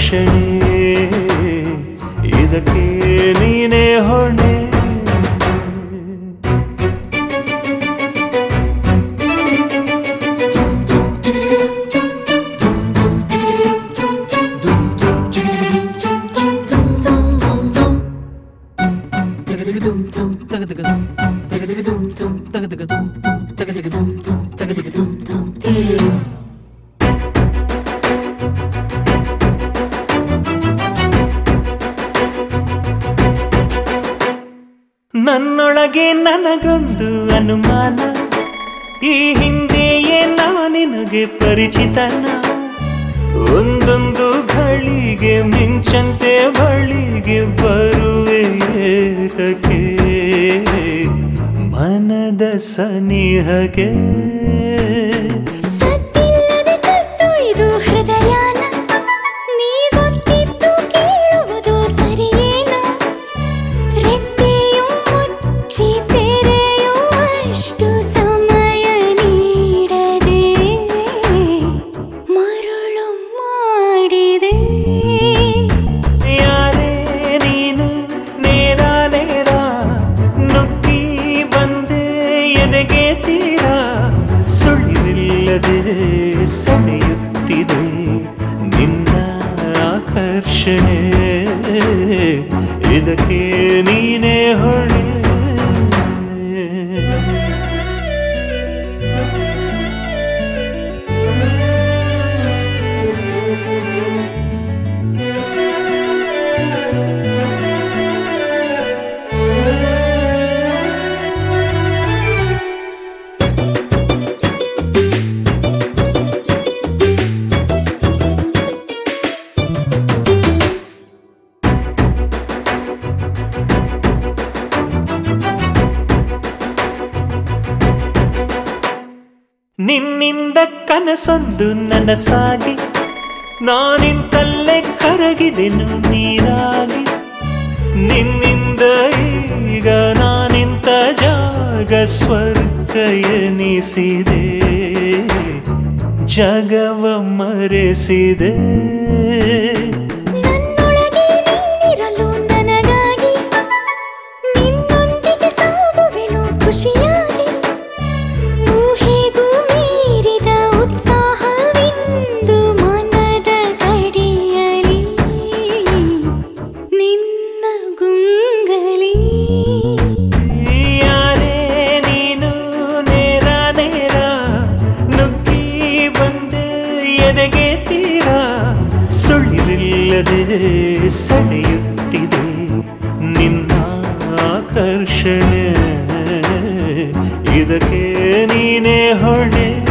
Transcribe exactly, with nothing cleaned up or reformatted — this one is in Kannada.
ಆಕರ್ಷಣೆ ಇದಕ್ಕೆ ನೀನೇ ಹೊಣೆ. ನನ್ನೊಳಗೆ ನನಗೊಂದು ಅನುಮಾನ, ಈ ಹಿಂದೆಯೇ ನಾನಿನಗೆ ಪರಿಚಿತನ. ಒಂದೊಂದು ಘಳಿಗೆ ಮಿಂಚಂತೆ ಬಳಿಗೆ ಬರುವೆ ಏತಕ್ಕೆ ಮನದ ಸನಿಹಕ್ಕೆ. ಸೆಳೆಯುತ್ತಿದೆ ನಿನ್ನ ಆಕರ್ಷಣೆ ಇದಕ್ಕೆ ನೀನೇ ಹೊಣೆ. ನಿನ್ನಿಂದ ಕನಸೊಂದು ನನಸಾಗಿ ನಾನಿಂತಲ್ಲೇ ಕರಗಿದೆನು ನೀರಾಗಿ. ನಿನ್ನಿಂದ ಈಗ ನಾನಿಂತ ಜಾಗ ಸ್ವರ್ಗ ಎನಿಸಿದೆ, ಜಗವ ಮರೆಸಿದೆ. ಎದೆಗೆ ತೀರ ಸುಳಿವಿಲ್ಲದೆ ಸೆಳೆಯುತ್ತಿದೆ ನಿನ್ನ ಆಕರ್ಷಣೆ ಇದಕ್ಕೆ ನೀನೇ ಹೊಣೆ.